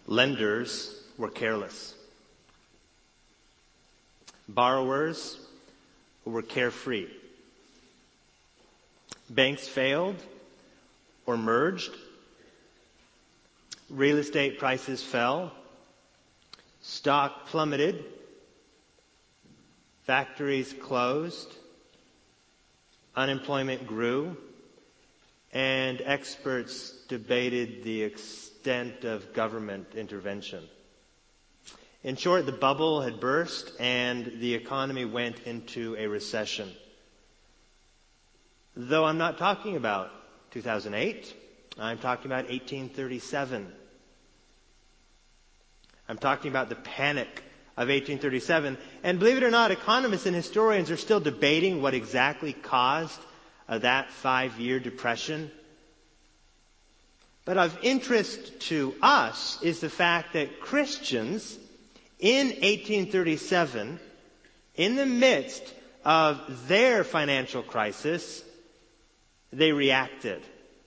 Lenders were careless. Borrowers were carefree. Banks failed or merged. Real estate prices fell. Stock plummeted. Factories closed. Unemployment grew. And experts debated the extent of government intervention. In short, the bubble had burst and the economy went into a recession. Though I'm not talking about 2008, I'm talking about 1837. I'm talking about the panic of 1837. And believe it or not, economists and historians are still debating what exactly caused that 5-year depression. But of interest to us is the fact that Christians in 1837, in the midst of their financial crisis, they reacted.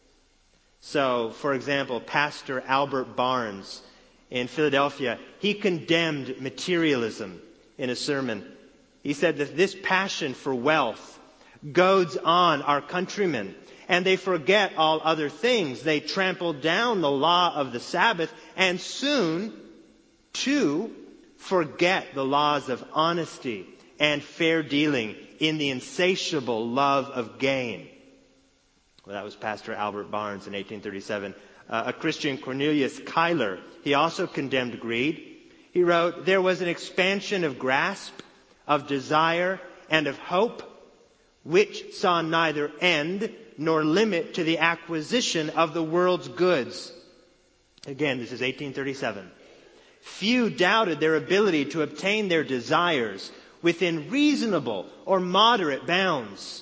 So, for example, Pastor Albert Barnes in Philadelphia, he condemned materialism in a sermon. He said that this passion for wealth goads on our countrymen, and they forget all other things. They trample down the law of the Sabbath, and soon, too, forget the laws of honesty and fair dealing in the insatiable love of gain. Well, that was Pastor Albert Barnes in 1837. A Christian, Cornelius Cuyler, he also condemned greed. He wrote, "There was an expansion of grasp, of desire, and of hope, which saw neither end nor limit to the acquisition of the world's goods." Again, this is 1837. Few doubted their ability to obtain their desires within reasonable or moderate bounds.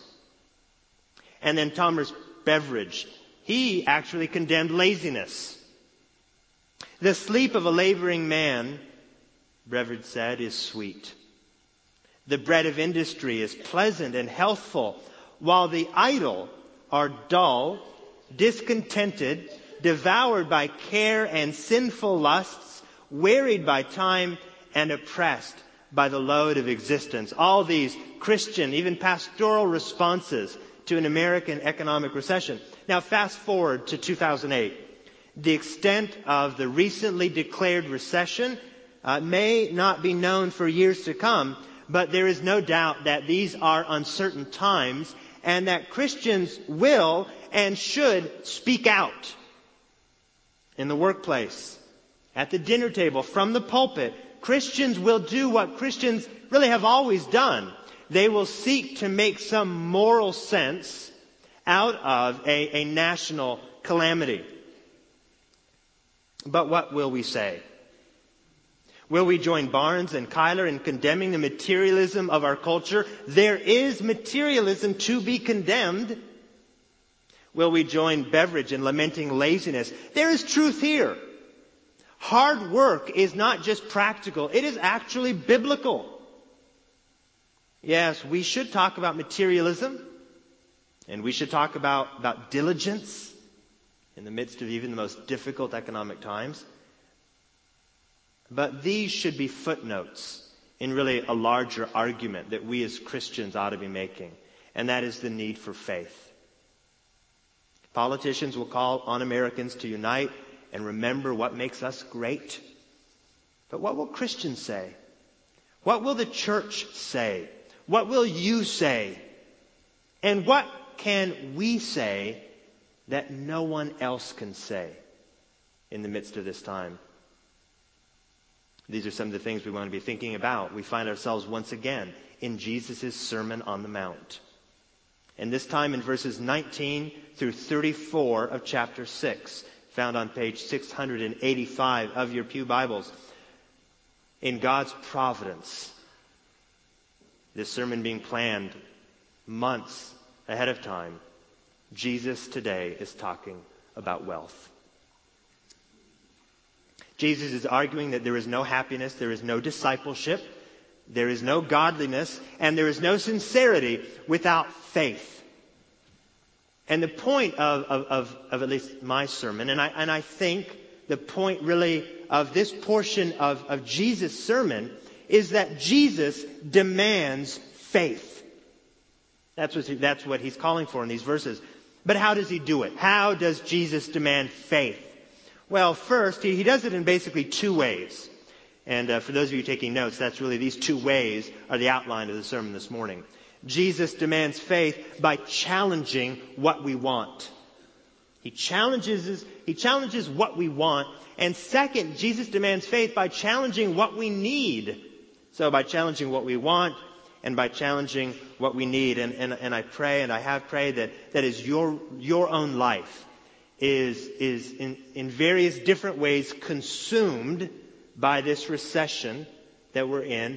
And then Thomas Beveridge, he actually condemned laziness. "The sleep of a laboring man," Beveridge said, "is sweet. The bread of industry is pleasant and healthful, while the idle are dull, discontented, devoured by care and sinful lusts, wearied by time, and oppressed by the load of existence." All these Christian, even pastoral responses to an American economic recession. Now fast forward to 2008. The extent of the recently declared recession may not be known for years to come, but there is no doubt that these are uncertain times and that Christians will and should speak out in the workplace, at the dinner table, from the pulpit. Christians will do what Christians really have always done. They will seek to make some moral sense out of a national calamity. But what will we say? Will we join Barnes and Cuyler in condemning the materialism of our culture? There is materialism to be condemned. Will we join Beveridge in lamenting laziness? There is truth here. Hard work is not just practical, it is actually biblical. Yes, we should talk about materialism, and we should talk about diligence in the midst of even the most difficult economic times. But these should be footnotes in really a larger argument that we as Christians ought to be making, and that is the need for faith. Politicians will call on Americans to unite and remember what makes us great. But what will Christians say? What will the church say? What will you say? And what can we say that no one else can say in the midst of this time? These are some of the things we want to be thinking about. We find ourselves once again in Jesus' Sermon on the Mount. And this time in verses 19 through 34 of chapter 6, found on page 685 of your pew Bibles. In God's providence, this sermon being planned months ahead of time, Jesus today is talking about wealth. Jesus is arguing that there is no happiness, there is no discipleship, there is no godliness, and there is no sincerity without faith. And the point of at least my sermon, and I think the point really of this portion of Jesus' sermon is that Jesus demands faith. That's what he's calling for in these verses. But how does he do it? How does Jesus demand faith? Well, first, he does it in basically two ways. And for those of you taking notes, that's really these two ways are the outline of the sermon this morning. Jesus demands faith by challenging what we want. He challenges what we want. And second, Jesus demands faith by challenging what we need. So by challenging what we want and by challenging what we need. And I pray, and I have prayed that as your own life is in various different ways consumed by this recession that we're in,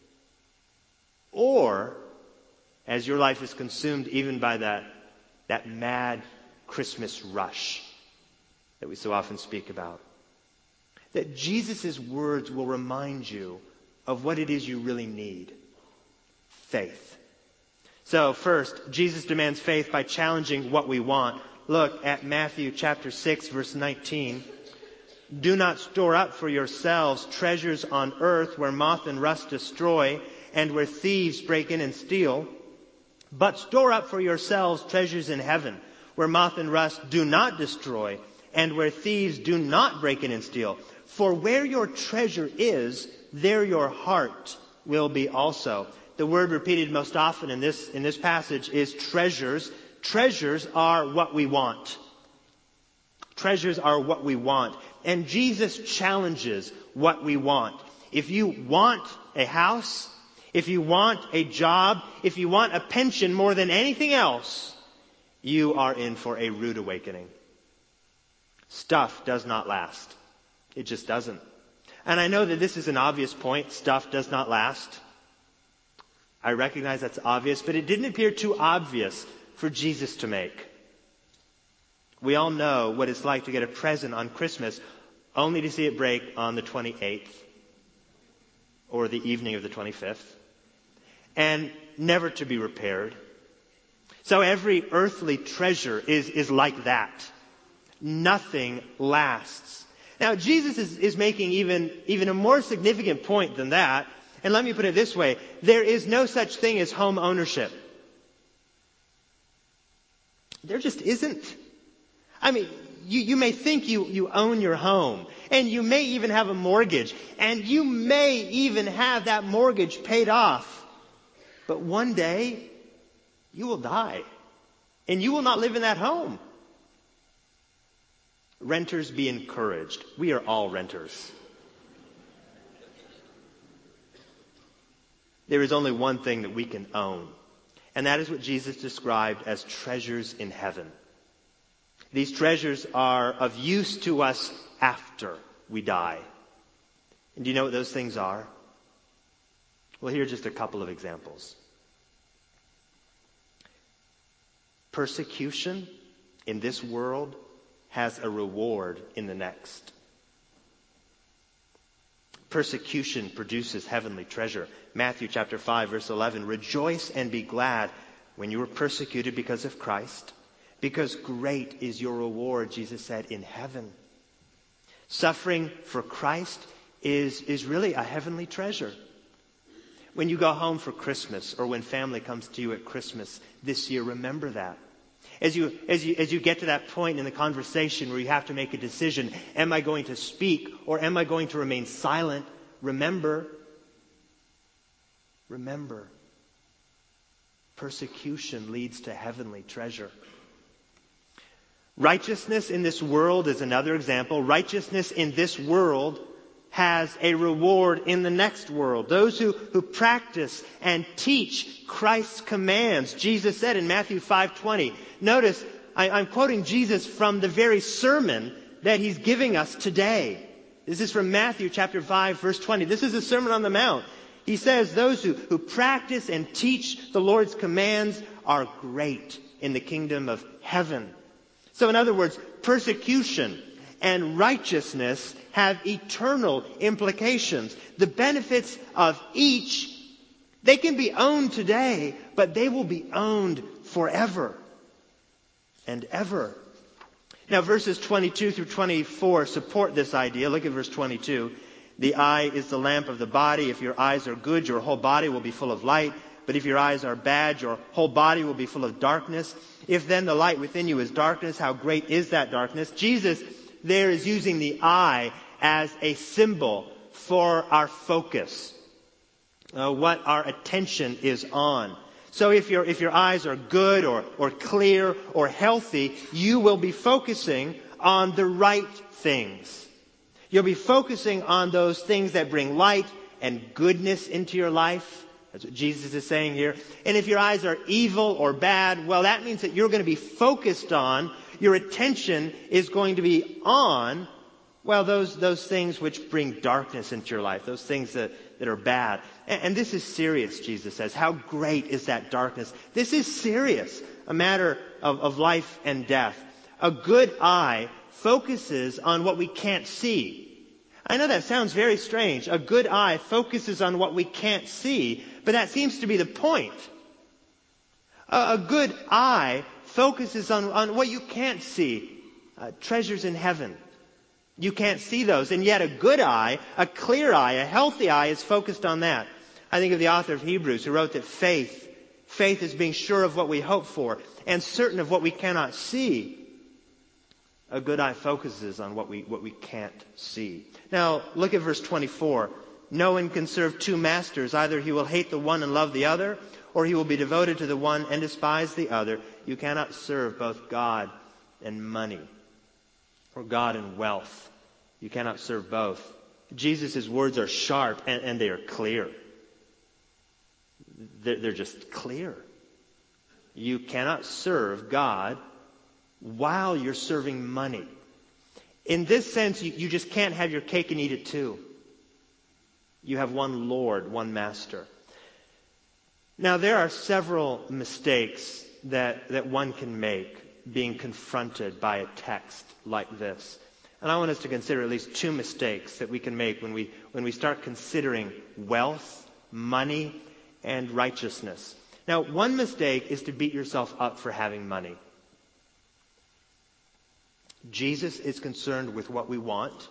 or as your life is consumed even by that mad Christmas rush that we so often speak about, that Jesus' words will remind you of what it is you really need. Faith. So first, Jesus demands faith by challenging what we want. Look at Matthew chapter 6, verse 19. Do not store up for yourselves treasures on earth where moth and rust destroy and where thieves break in and steal, but store up for yourselves treasures in heaven where moth and rust do not destroy and where thieves do not break in and steal. For where your treasure is, there your heart will be also. The word repeated most often in this passage is treasures. Treasures are what we want. Treasures are what we want. And Jesus challenges what we want. If you want a house, if you want a job, if you want a pension more than anything else, you are in for a rude awakening. Stuff does not last. It just doesn't. And I know that this is an obvious point. Stuff does not last. I recognize that's obvious, but it didn't appear too obvious for Jesus to make. We all know what it's like to get a present on Christmas only to see it break on the 28th or the evening of the 25th and never to be repaired. So every earthly treasure is like that. Nothing lasts. Now, Jesus is making even a more significant point than that. And let me put it this way. There is no such thing as home ownership. There just isn't. I mean, you may think you own your home. And you may even have a mortgage. And you may even have that mortgage paid off. But one day, you will die. And you will not live in that home. Renters, be encouraged. We are all renters. There is only one thing that we can own. And that is what Jesus described as treasures in heaven. These treasures are of use to us after we die. And do you know what those things are? Well, here are just a couple of examples. Persecution in this world has a reward in the next. Persecution produces heavenly treasure. Matthew chapter 5, verse 11. Rejoice and be glad when you are persecuted because of Christ, because great is your reward, Jesus said, in heaven. Suffering for Christ is really a heavenly treasure. When you go home for Christmas or when family comes to you at Christmas this year, remember that. As you get to that point in the conversation where you have to make a decision, am I going to speak or am I going to remain silent? Remember, persecution leads to heavenly treasure. Righteousness in this world is another example. Righteousness in this world has a reward in the next world. Those who practice and teach Christ's commands. Jesus said in Matthew 5:20. Notice, I'm quoting Jesus from the very sermon that he's giving us today. This is from Matthew chapter 5, verse 20. This is the Sermon on the Mount. He says, those who practice and teach the Lord's commands are great in the kingdom of heaven. So in other words, persecution and righteousness have eternal implications. The benefits of each, they can be owned today, but they will be owned forever and ever. Now, verses 22 through 24 support this idea. Look at verse 22. The eye is the lamp of the body. If your eyes are good, your whole body will be full of light. But if your eyes are bad, your whole body will be full of darkness. If then the light within you is darkness, how great is that darkness? Jesus there is using the eye as a symbol for our focus, what our attention is on. So if your eyes are good or clear or healthy, you will be focusing on the right things. You'll be focusing on those things that bring light and goodness into your life. That's what Jesus is saying here. And if your eyes are evil or bad, well, that means that you're going to be focused on, your attention is going to be on, well, those things which bring darkness into your life, those things that are bad. And this is serious, Jesus says. How great is that darkness? This is serious, a matter of life and death. A good eye focuses on what we can't see. I know that sounds very strange. A good eye focuses on what we can't see, but that seems to be the point. A good eye focuses on what you can't see. Treasures in heaven. You can't see those. And yet a good eye, a clear eye, a healthy eye is focused on that. I think of the author of Hebrews who wrote that faith is being sure of what we hope for and certain of what we cannot see. A good eye focuses on what we can't see. Now, look at verse 24. No one can serve two masters. Either he will hate the one and love the other, or he will be devoted to the one and despise the other. You cannot serve both God and money, or God and wealth. You cannot serve both. Jesus' words are sharp and they are clear. They're just clear. You cannot serve God while you're serving money. In this sense, you just can't have your cake and eat it too. You have one Lord, one master. Now, there are several mistakes that one can make being confronted by a text like this. And I want us to consider at least two mistakes that we can make when we start considering wealth, money, and righteousness. Now, one mistake is to beat yourself up for having money. Jesus is concerned with what we want,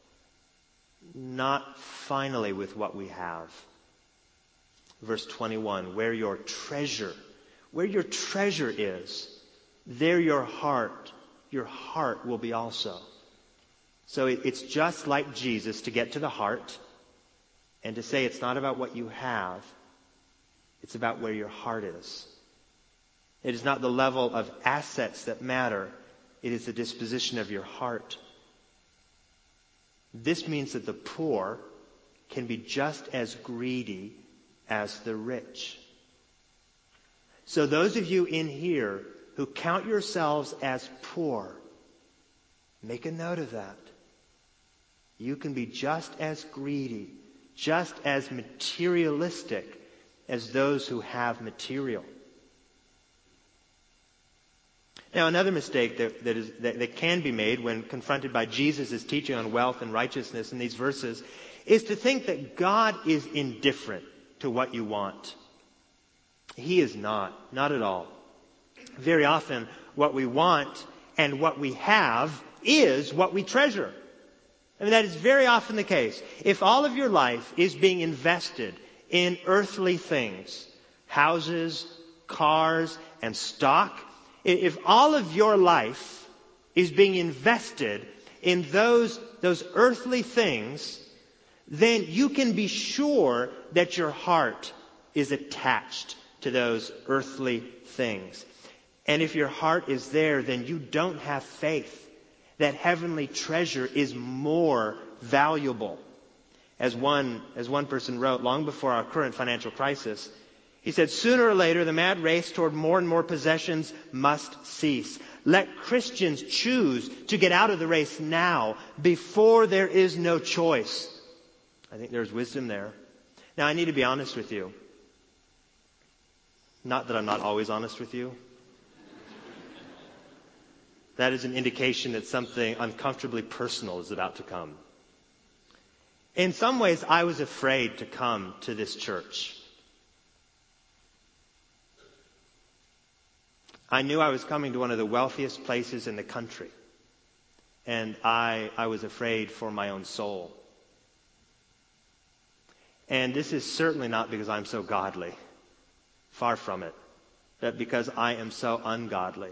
not finally with what we have. Verse 21, where your treasure is, there your heart will be also. So it's just like Jesus to get to the heart and to say it's not about what you have, it's about where your heart is. It is not the level of assets that matter. It is the disposition of your heart. This means that the poor can be just as greedy as the rich. So those of you in here who count yourselves as poor, make a note of that. You can be just as greedy, just as materialistic as those who have material. Now, another mistake that can be made when confronted by Jesus' teaching on wealth and righteousness in these verses is to think that God is indifferent to what you want. He is not at all. Very often, what we want and what we have is what we treasure. I mean, that is very often the case. If all of your life is being invested in earthly things, houses, cars, and stock, if all of your life is being invested in those earthly things, then you can be sure that your heart is attached to those earthly things. And if your heart is there, then you don't have faith that heavenly treasure is more valuable. As one person wrote long before our current financial crisis, he said, sooner or later, the mad race toward more and more possessions must cease. Let Christians choose to get out of the race now, before there is no choice. I think there's wisdom there. Now, I need to be honest with you. Not that I'm not always honest with you. That is an indication that something uncomfortably personal is about to come. In some ways, I was afraid to come to this church. I knew I was coming to one of the wealthiest places in the country. and I was afraid for my own soul. And this is certainly not because I'm so godly. Far from it. But because I am so ungodly.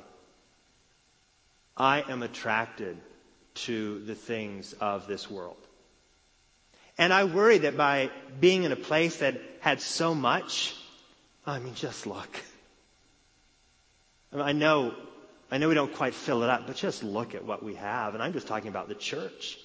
I am attracted to the things of this world. And I worry that by being in a place that had so much, just look. I know we don't quite fill it up, but just look at what we have. And I'm just talking about the church.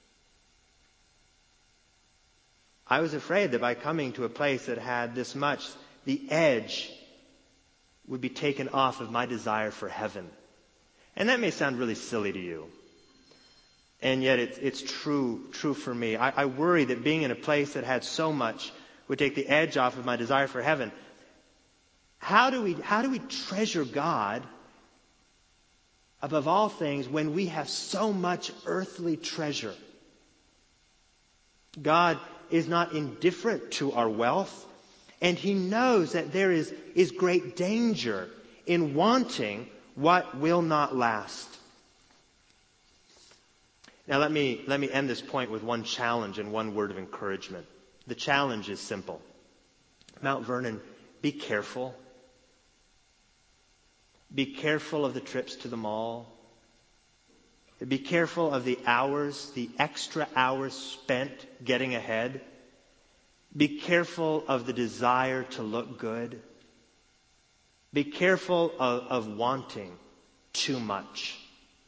I was afraid that by coming to a place that had this much, the edge would be taken off of my desire for heaven. And that may sound really silly to you. And yet it's true for me. I worry that being in a place that had so much would take the edge off of my desire for heaven. How do we treasure God above all things when we have so much earthly treasure? God is not indifferent to our wealth, and He knows that there is great danger in wanting what will not last. Now let me end this point with one challenge and one word of encouragement. The challenge is simple. Mount Vernon, be careful. Be careful of the trips to the mall. Be careful of the extra hours spent getting ahead. Be careful of the desire to look good. Be careful of wanting too much.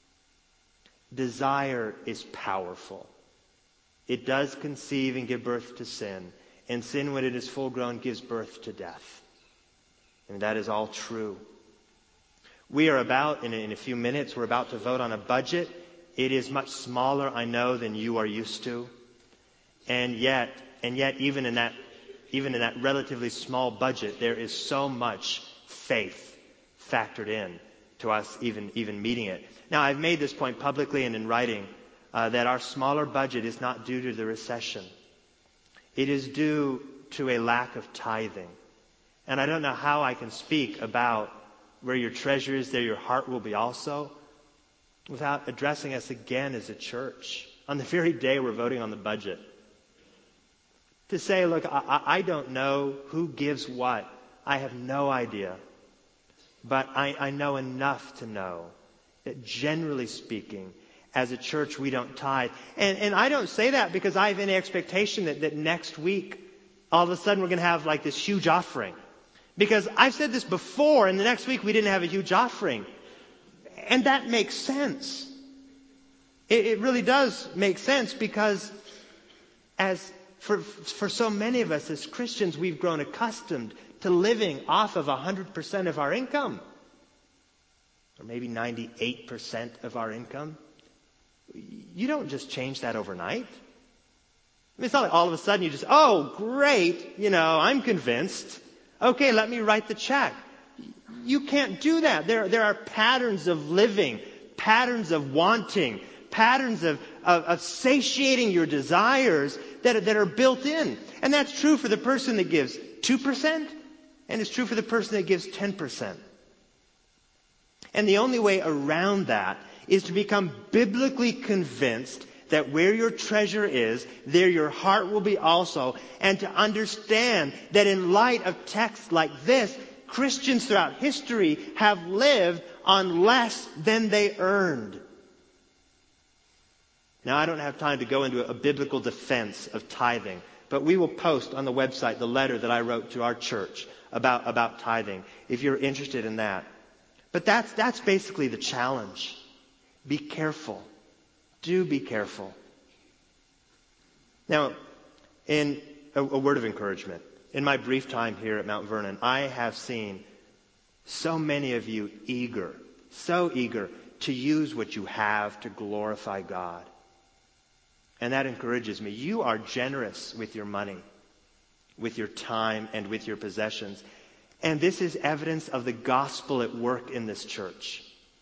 Desire is powerful. It does conceive and give birth to sin. And sin, when it is full grown, gives birth to death. And that is all true. We are about, in a few minutes, we're about to vote on a budget. It is much smaller, I know, than you are used to. And yet, even in that relatively small budget, there is so much faith factored in to us even meeting it. Now, I've made this point publicly and in writing that our smaller budget is not due to the recession. It is due to a lack of tithing. And I don't know how I can speak about where your treasure is, there your heart will be also, without addressing us again as a church on the very day we're voting on the budget. To say, look, I don't know who gives what. I have no idea. But I know enough to know that generally speaking, as a church, we don't tithe. And I don't say that because I have any expectation that next week, all of a sudden we're going to have like this huge offering. Because I've said this before, and the next week we didn't have a huge offering. And that makes sense. It really does make sense because for so many of us as Christians, we've grown accustomed to living off of 100% of our income. Or maybe 98% of our income. You don't just change that overnight. It's not like all of a sudden you just, oh, great, I'm convinced. Okay, let me write the check. You can't do that. There are patterns of living, patterns of wanting, patterns of satiating your desires that are built in. And that's true for the person that gives 2%, and it's true for the person that gives 10%. And the only way around that is to become biblically convinced that where your treasure is, there your heart will be also, and to understand that in light of texts like this, Christians throughout history have lived on less than they earned. Now, I don't have time to go into a biblical defense of tithing, but we will post on the website the letter that I wrote to our church about tithing, if you're interested in that. But that's basically the challenge. Be careful. Do be careful. Now, in a word of encouragement, in my brief time here at Mount Vernon, I have seen so many of you so eager to use what you have to glorify God. And that encourages me. You are generous with your money, with your time, and with your possessions. And this is evidence of the gospel at work in this church.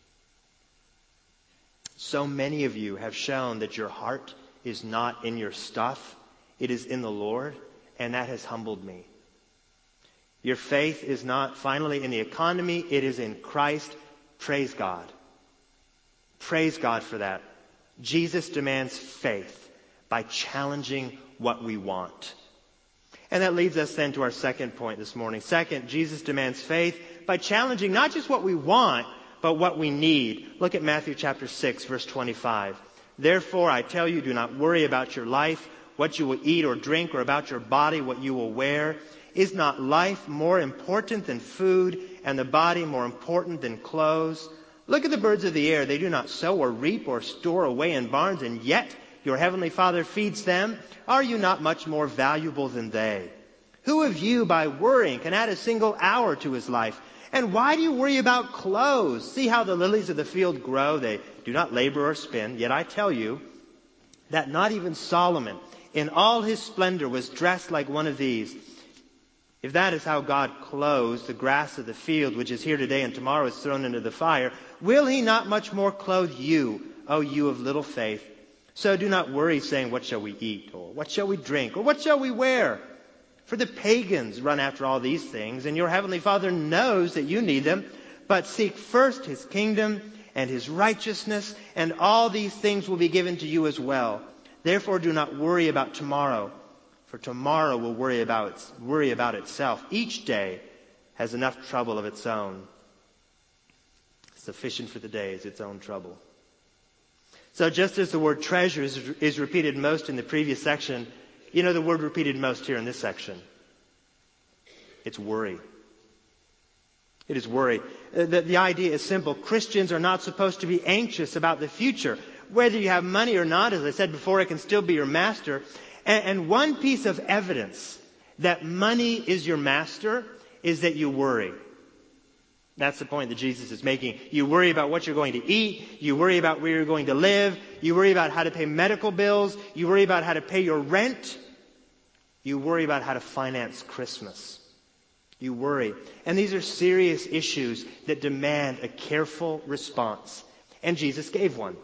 So many of you have shown that your heart is not in your stuff. It is in the Lord, and that has humbled me. Your faith is not finally in the economy. It is in Christ. Praise God. Praise God for that. Jesus demands faith by challenging what we want. And that leads us then to our second point this morning. Second, Jesus demands faith by challenging not just what we want, but what we need. Look at Matthew chapter 6, verse 25. Therefore, I tell you, do not worry about your life, what you will eat or drink, or about your body, what you will wear. Is not life more important than food, and the body more important than clothes? Look at the birds of the air. They do not sow or reap or store away in barns, and yet your heavenly Father feeds them. Are you not much more valuable than they? Who of you, by worrying, can add a single hour to his life? And why do you worry about clothes? See how the lilies of the field grow. They do not labor or spin. Yet I tell you that not even Solomon, in all his splendor, was dressed like one of these. If that is how God clothes the grass of the field, which is here today and tomorrow is thrown into the fire, will he not much more clothe you, O you of little faith? So do not worry, saying, what shall we eat? Or what shall we drink? Or what shall we wear? For the pagans run after all these things, and your heavenly Father knows that you need them. But seek first his kingdom and his righteousness, and all these things will be given to you as well. Therefore do not worry about tomorrow, for tomorrow will worry about itself. Each day has enough trouble of its own. Sufficient for the day is its own trouble. So just as the word treasure is repeated most in the previous section, you know the word repeated most here in this section. It's worry. It is worry. The idea is simple. Christians are not supposed to be anxious about the future. Whether you have money or not, as I said before, it can still be your master. And one piece of evidence that money is your master is that you worry. That's the point that Jesus is making. You worry about what you're going to eat. You worry about where you're going to live. You worry about how to pay medical bills. You worry about how to pay your rent. You worry about how to finance Christmas. You worry. And these are serious issues that demand a careful response. And Jesus gave one.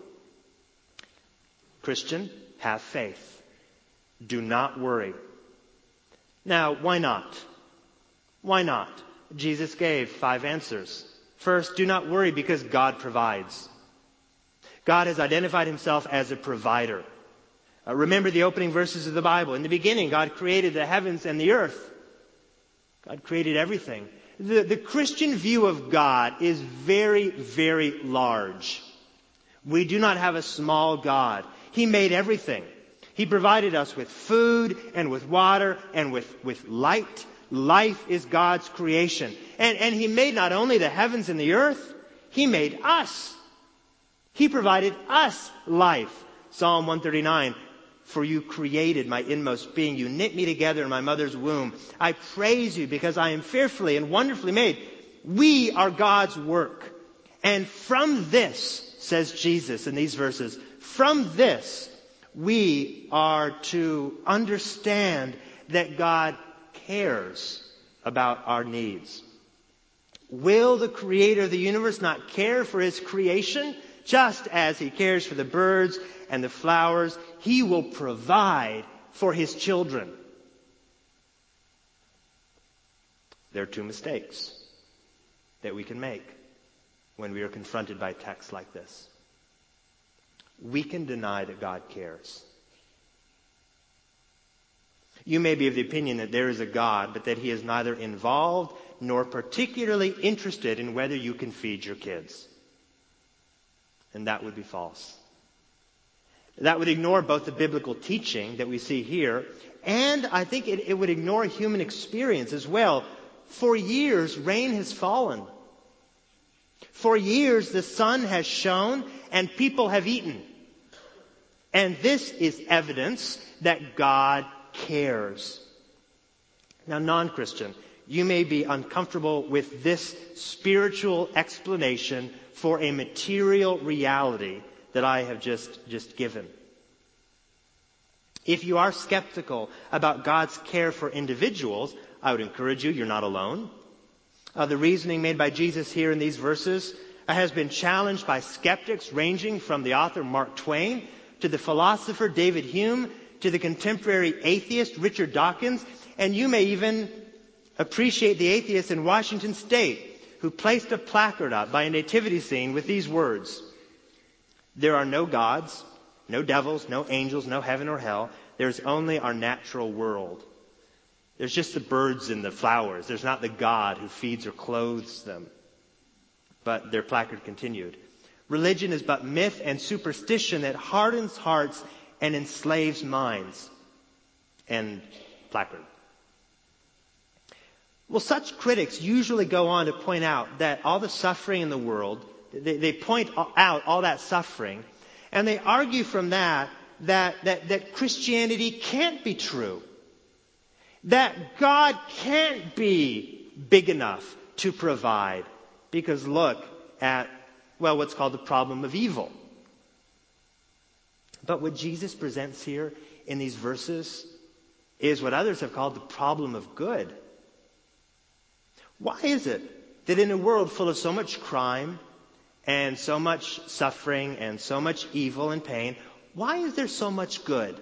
Christian, have faith. Do not worry. Now, why not? Why not? Jesus gave 5 answers. First, do not worry because God provides. God has identified himself as a provider. Remember the opening verses of the Bible. In the beginning, God created the heavens and the earth. God created everything. The Christian view of God is very, very large. We do not have a small God. He made everything. He provided us with food and with water and with light. Life is God's creation. And he made not only the heavens and the earth, he made us. He provided us life. Psalm 139, for you created my inmost being. You knit me together in my mother's womb. I praise you because I am fearfully and wonderfully made. We are God's work. And from this, says Jesus in these verses, from this, we are to understand that God cares about our needs. Will the creator of the universe not care for his creation? Just as he cares for the birds and the flowers, he will provide for his children. There are 2 mistakes that we can make when we are confronted by texts like this. We can deny that God cares. You may be of the opinion that there is a God, but that he is neither involved nor particularly interested in whether you can feed your kids. And that would be false. That would ignore both the biblical teaching that we see here, and I think it would ignore human experience as well. For years, rain has fallen. For years, the sun has shone and people have eaten. And this is evidence that God cares. Now, non-Christian, you may be uncomfortable with this spiritual explanation for a material reality that I have just given. If you are skeptical about God's care for individuals, I would encourage you, you're not alone. The reasoning made by Jesus here in these verses has been challenged by skeptics ranging from the author Mark Twain to the philosopher David Hume to the contemporary atheist Richard Dawkins, and you may even appreciate the atheist in Washington State who placed a placard up by a nativity scene with these words: "There are no gods, No devils, no angels, no heaven or hell. There's only our natural world. There's just the birds and the flowers. There's not the God who feeds or clothes them. But their placard continued. Religion is but myth and superstition that hardens hearts and enslaves minds. And placard. Well, such critics usually go on to point out that all the suffering in the world, they point out all that suffering, and they argue from that Christianity can't be true. That God can't be big enough to provide. Because look at, well, what's called the problem of evil. But what Jesus presents here in these verses is what others have called the problem of good. Why is it that in a world full of so much crime and so much suffering and so much evil and pain, why is there so much good?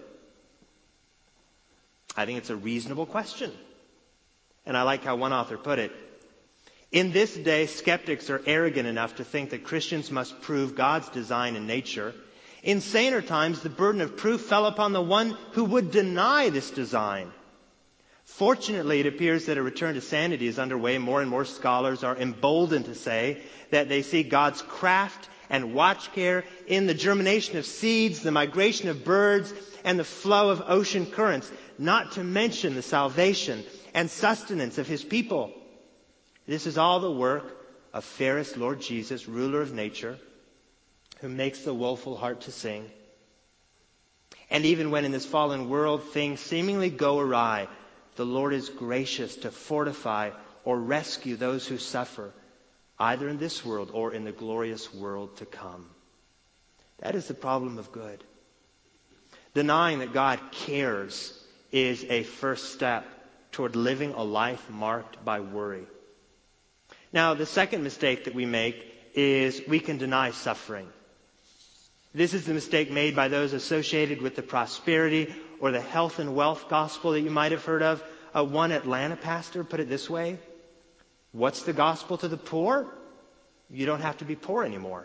I think it's a reasonable question. And I like how one author put it. In this day, skeptics are arrogant enough to think that Christians must prove God's design in nature. In saner times, the burden of proof fell upon the one who would deny this design. Fortunately, it appears that a return to sanity is underway. More and more scholars are emboldened to say that they see God's craft and watch care in the germination of seeds, the migration of birds, and the flow of ocean currents, not to mention the salvation and sustenance of His people. This is all the work of fairest Lord Jesus, ruler of nature, who makes the woeful heart to sing. And even when in this fallen world things seemingly go awry, the Lord is gracious to fortify or rescue those who suffer, either in this world or in the glorious world to come. That is the problem of good. Denying that God cares is a first step toward living a life marked by worry. Now, the second mistake that we make is we can deny suffering. This is the mistake made by those associated with the prosperity or the health and wealth gospel that you might have heard of. One Atlanta pastor put it this way. What's the gospel to the poor? You don't have to be poor anymore.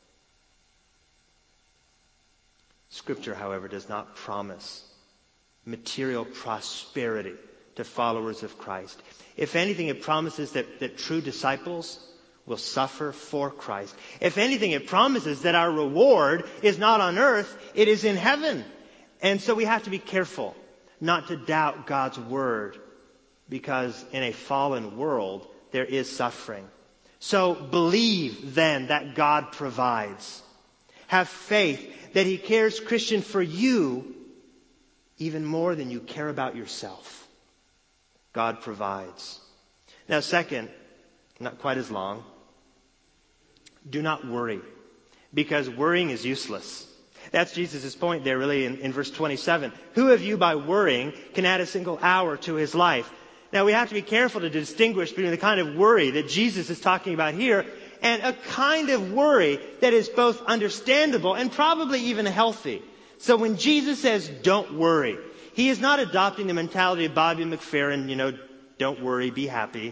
Scripture, however, does not promise material prosperity to followers of Christ. If anything, it promises that true disciples will suffer for Christ. If anything, it promises that our reward is not on earth, it is in heaven. And so we have to be careful not to doubt God's word, because in a fallen world, there is suffering. So believe then that God provides. Have faith that He cares, Christian, for you even more than you care about yourself. God provides. Now, second, not quite as long, do not worry, because worrying is useless. That's Jesus' point there really in verse 27. Who of you by worrying can add a single hour to his life? Now we have to be careful to distinguish between the kind of worry that Jesus is talking about here and a kind of worry that is both understandable and probably even healthy. So when Jesus says, don't worry, He is not adopting the mentality of Bobby McFerrin, don't worry, be happy.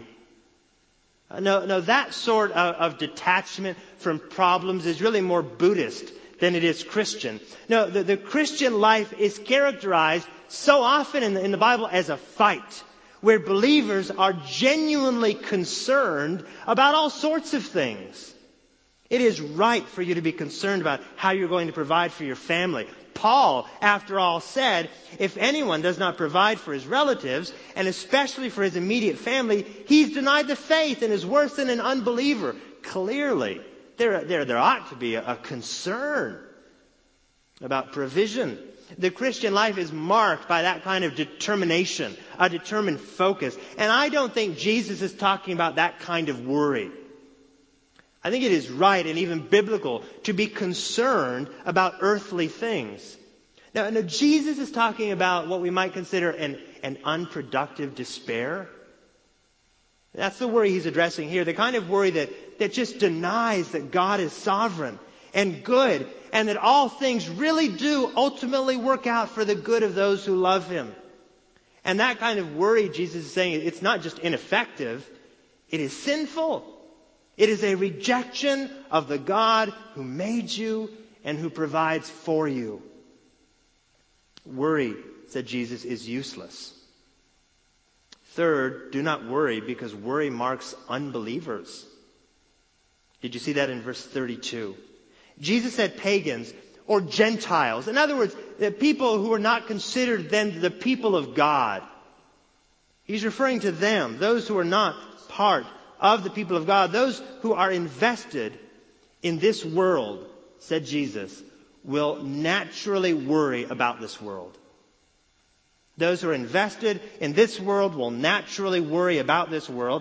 No, that sort of detachment from problems is really more Buddhist than it is Christian. No, the Christian life is characterized so often in the Bible as a fight, where believers are genuinely concerned about all sorts of things. It is right for you to be concerned about how you're going to provide for your family. Paul, after all, said, if anyone does not provide for his relatives, and especially for his immediate family, he's denied the faith and is worse than an unbeliever. Clearly, there ought to be a concern about provision. The Christian life is marked by that kind of determination, a determined focus. And I don't think Jesus is talking about that kind of worry. I think it is right and even biblical to be concerned about earthly things. Now, Jesus is talking about what we might consider an unproductive despair. That's the worry He's addressing here, the kind of worry that just denies that God is sovereign and good, and that all things really do ultimately work out for the good of those who love Him. And that kind of worry, Jesus is saying, it's not just ineffective, it is sinful. It is a rejection of the God who made you and who provides for you. Worry, said Jesus, is useless. Third, do not worry, because worry marks unbelievers. Did you see that in verse 32? Jesus said pagans or Gentiles. In other words, the people who are not considered then the people of God. He's referring to them, those who are not part of the people of God, those who are invested in this world, said Jesus, will naturally worry about this world. Those who are invested in this world will naturally worry about this world.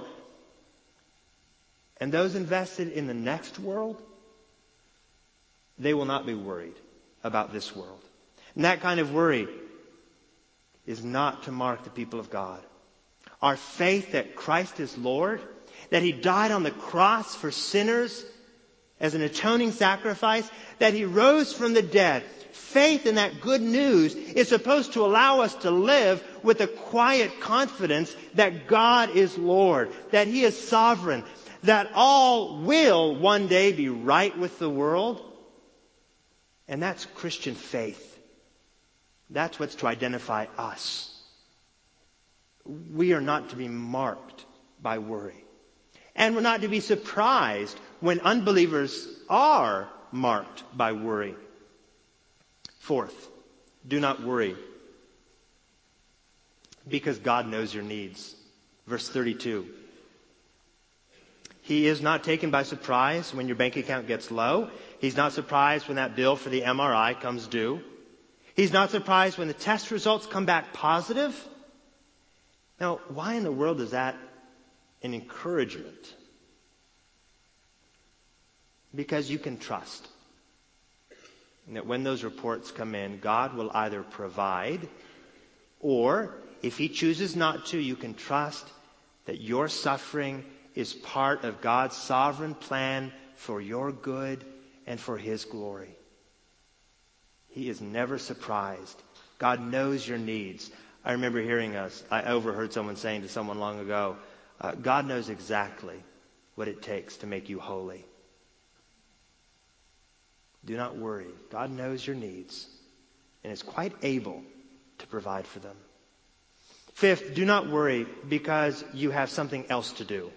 And those invested in the next world, they will not be worried about this world. And that kind of worry is not to mark the people of God. Our faith that Christ is Lord, that He died on the cross for sinners as an atoning sacrifice, that He rose from the dead. Faith in that good news is supposed to allow us to live with a quiet confidence that God is Lord, that He is sovereign, that all will one day be right with the world. And that's Christian faith. That's what's to identify us. We are not to be marked by worry. And we're not to be surprised when unbelievers are marked by worry. Fourth, do not worry, because God knows your needs. Verse 32. He is not taken by surprise when your bank account gets low. He's not surprised when that bill for the MRI comes due. He's not surprised when the test results come back positive. Now, why in the world is that an encouragement? Because you can trust. And that when those reports come in, God will either provide, or if He chooses not to, you can trust that your suffering is part of God's sovereign plan for your good and for His glory. He is never surprised. God knows your needs. I remember I overheard someone saying to someone long ago, God knows exactly what it takes to make you holy. Do not worry. God knows your needs and is quite able to provide for them. Fifth, do not worry because you have something else to do.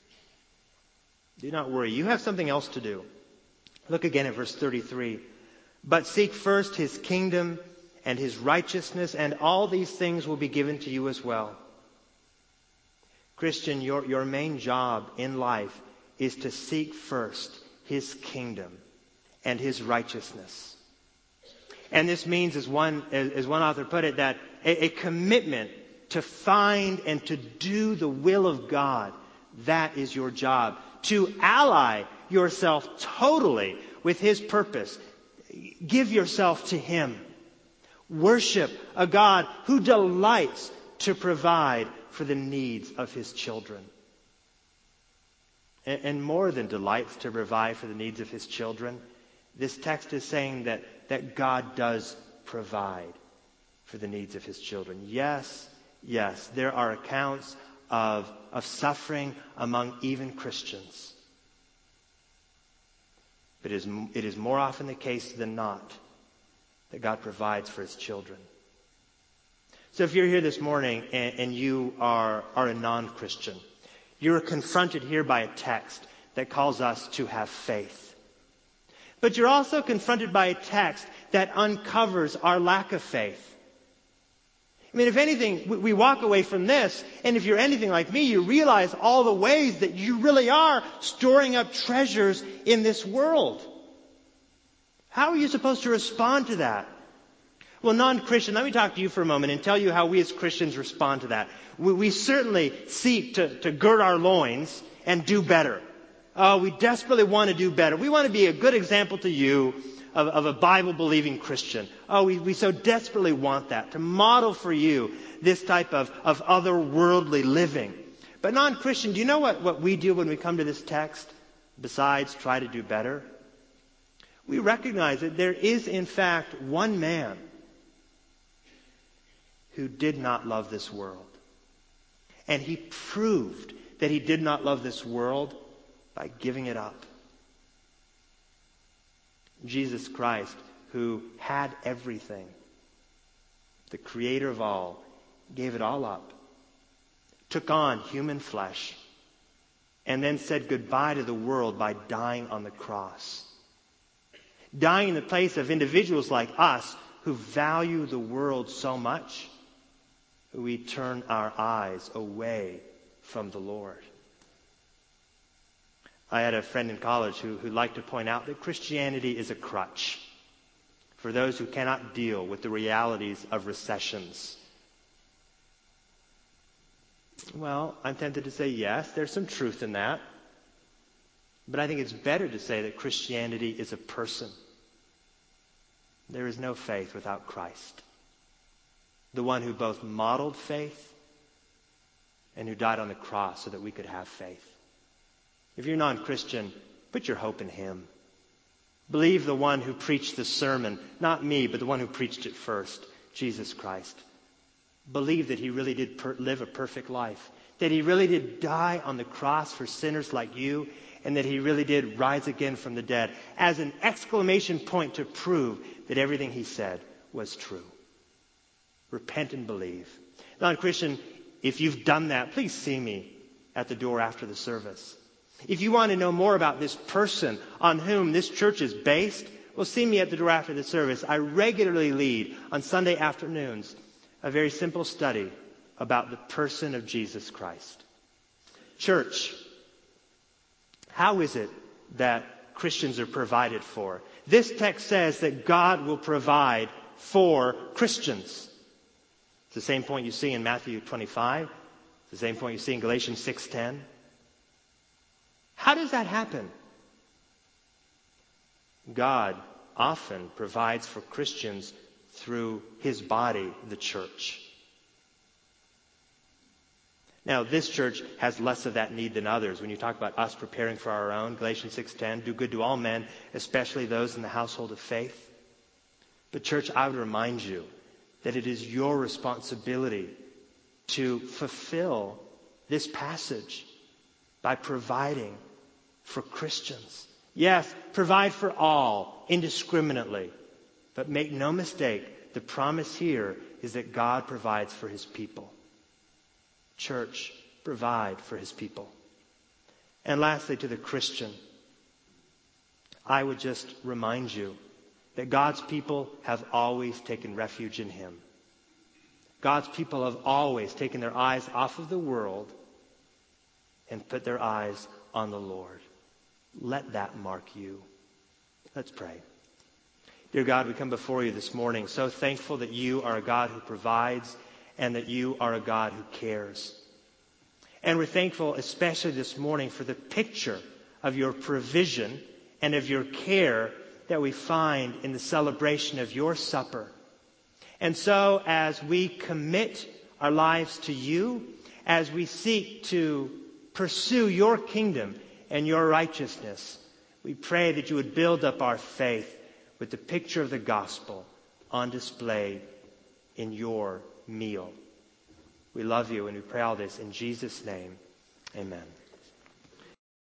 Do not worry. You have something else to do. Look again at verse 33. But seek first His kingdom and His righteousness, and all these things will be given to you as well. Christian, your main job in life is to seek first His kingdom and His righteousness. And this means, as one author put it, that a commitment to find and to do the will of God, that is your job. To ally yourself totally with His purpose. Give yourself to Him. Worship a God who delights to provide for the needs of His children. And more than delights to provide for the needs of His children, this text is saying that God does provide for the needs of His children. Yes, there are accounts of suffering among even Christians. But it is more often the case than not that God provides for His children. So if you're here this morning and you are a non-Christian, you're confronted here by a text that calls us to have faith. But you're also confronted by a text that uncovers our lack of faith. I mean, if anything, we walk away from this, and if you're anything like me, you realize all the ways that you really are storing up treasures in this world. How are you supposed to respond to that? Well, non-Christian, let me talk to you for a moment and tell you how we as Christians respond to that. We certainly seek to gird our loins and do better. We desperately want to do better. We want to be a good example to you of a Bible-believing Christian. We so desperately want that, to model for you this type of otherworldly living. But non-Christian, do you know what we do when we come to this text besides try to do better? We recognize that there is in fact one man who did not love this world. And He proved that He did not love this world by giving it up. Jesus Christ, who had everything, the creator of all, gave it all up, took on human flesh, and then said goodbye to the world by dying on the cross. Dying in the place of individuals like us who value the world so much, we turn our eyes away from the Lord. I had a friend in college who liked to point out that Christianity is a crutch for those who cannot deal with the realities of recessions. Well, I'm tempted to say yes, there's some truth in that. But I think it's better to say that Christianity is a person. There is no faith without Christ, the one who both modeled faith and who died on the cross so that we could have faith. If you're non-Christian, put your hope in him. Believe the one who preached the sermon, not me, but the one who preached it first, Jesus Christ. Believe that he really did live a perfect life, that he really did die on the cross for sinners like you, and that he really did rise again from the dead as an exclamation point to prove that everything he said was true. Repent and believe. Non-Christian, if you've done that, please see me at the door after the service. If you want to know more about this person on whom this church is based, well, see me at the door after the service. I regularly lead on Sunday afternoons a very simple study about the person of Jesus Christ. Church, how is it that Christians are provided for? This text says that God will provide for Christians. It's the same point you see in Matthew 25. It's the same point you see in Galatians 6:10. How does that happen? God often provides for Christians through his body, the church. Now, this church has less of that need than others. When you talk about us preparing for our own, Galatians 6:10, do good to all men, especially those in the household of faith. But church, I would remind you that it is your responsibility to fulfill this passage by providing for Christians. Yes, provide for all indiscriminately. But make no mistake, the promise here is that God provides for his people. Church, provide for his people. And lastly, to the Christian, I would just remind you that God's people have always taken refuge in him. God's people have always taken their eyes off of the world and put their eyes on the Lord. Let that mark you. Let's pray. Dear God, we come before you this morning so thankful that you are a God who provides and that you are a God who cares. And we're thankful especially this morning for the picture of your provision and of your care that we find in the celebration of your supper. And so as we commit our lives to you, as we seek to pursue your kingdom and your righteousness, we pray that you would build up our faith with the picture of the gospel on display in your meal. We love you and we pray all this in Jesus' name. Amen.